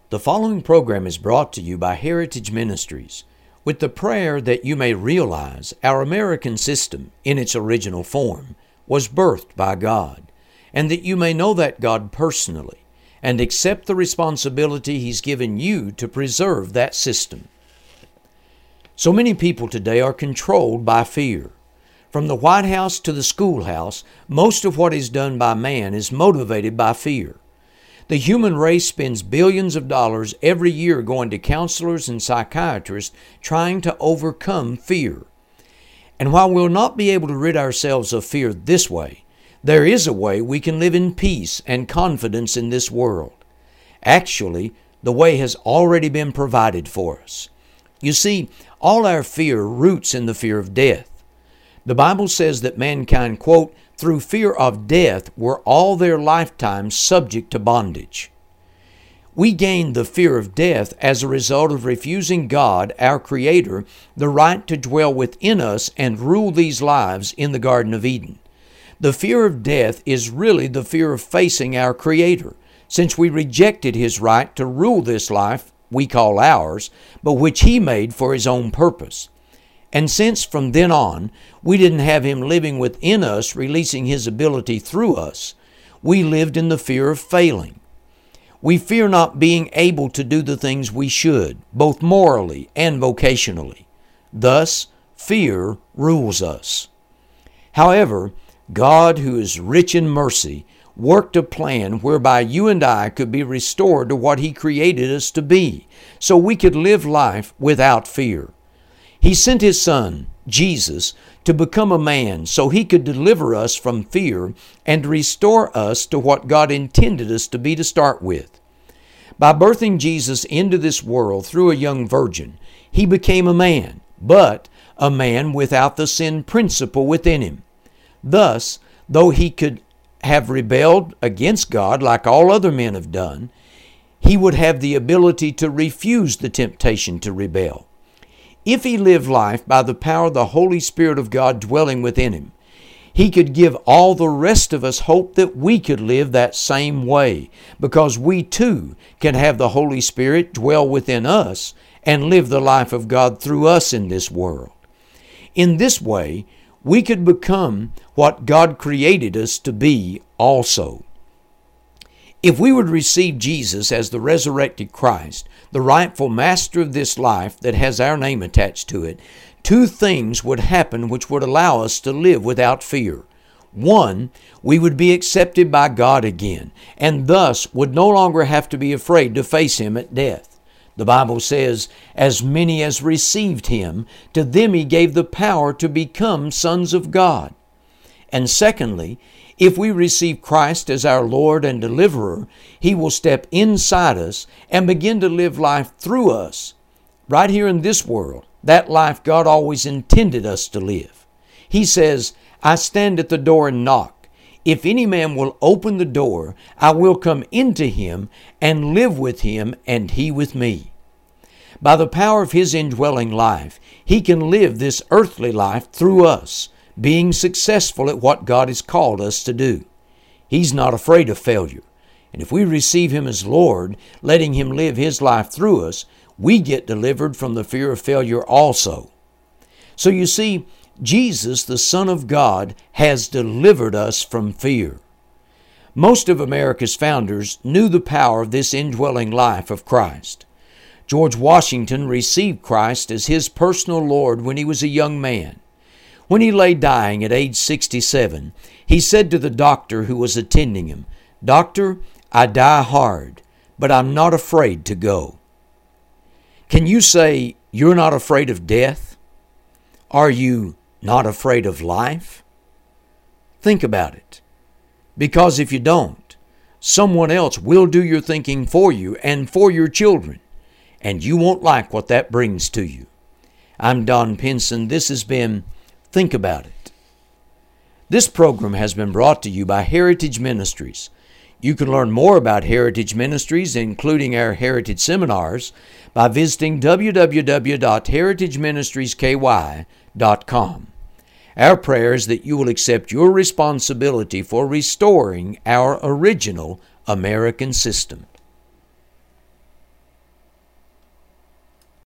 The following program is brought to you by Heritage Ministries with the prayer that you may realize our American system in its original form was birthed by God, and that you may know that God personally and accept the responsibility He's given you to preserve that system. So many people today are controlled by fear. From the White House to the schoolhouse, most of what is done by man is motivated by fear. The human race spends billions of dollars every year going to counselors and psychiatrists trying to overcome fear. And while we'll not be able to rid ourselves of fear this way, there is a way we can live in peace and confidence in this world. Actually, the way has already been provided for us. You see, all our fear roots in the fear of death. The Bible says that mankind, quote, through fear of death were all their lifetime subject to bondage. We gained the fear of death as a result of refusing God, our Creator, the right to dwell within us and rule these lives in the Garden of Eden. The fear of death is really the fear of facing our Creator, since we rejected His right to rule this life we call ours, but which He made for His own purpose. And since from then on, we didn't have Him living within us, releasing His ability through us, we lived in the fear of failing. We fear not being able to do the things we should, both morally and vocationally. Thus, fear rules us. However, God, who is rich in mercy, worked a plan whereby you and I could be restored to what He created us to be, so we could live life without fear. He sent His Son, Jesus, to become a man so He could deliver us from fear and restore us to what God intended us to be to start with. By birthing Jesus into this world through a young virgin, He became a man, but a man without the sin principle within Him. Thus, though He could have rebelled against God like all other men have done, He would have the ability to refuse the temptation to rebel. If He lived life by the power of the Holy Spirit of God dwelling within Him, He could give all the rest of us hope that we could live that same way, because we too can have the Holy Spirit dwell within us and live the life of God through us in this world. In this way, we could become what God created us to be also. If we would receive Jesus as the resurrected Christ, the rightful master of this life that has our name attached to it, two things would happen which would allow us to live without fear. One, we would be accepted by God again, and thus would no longer have to be afraid to face Him at death. The Bible says, as many as received Him, to them He gave the power to become sons of God. And secondly, if we receive Christ as our Lord and Deliverer, He will step inside us and begin to live life through us, right here in this world, that life God always intended us to live. He says, I stand at the door and knock. If any man will open the door, I will come into him and live with him and he with me. By the power of His indwelling life, He can live this earthly life through us, being successful at what God has called us to do. He's not afraid of failure. And if we receive Him as Lord, letting Him live His life through us, we get delivered from the fear of failure also. So you see, Jesus, the Son of God, has delivered us from fear. Most of America's founders knew the power of this indwelling life of Christ. George Washington received Christ as his personal Lord when he was a young man. When he lay dying at age 67, he said to the doctor who was attending him, "Doctor, I die hard, but I'm not afraid to go." Can you say you're not afraid of death? Are you not afraid of life? Think about it. Because if you don't, someone else will do your thinking for you and for your children, and you won't like what that brings to you. I'm Don Pinson. This has been Think About It. This program has been brought to you by Heritage Ministries. You can learn more about Heritage Ministries, including our Heritage Seminars, by visiting www.heritageministriesky.com. Our prayer is that you will accept your responsibility for restoring our original American system.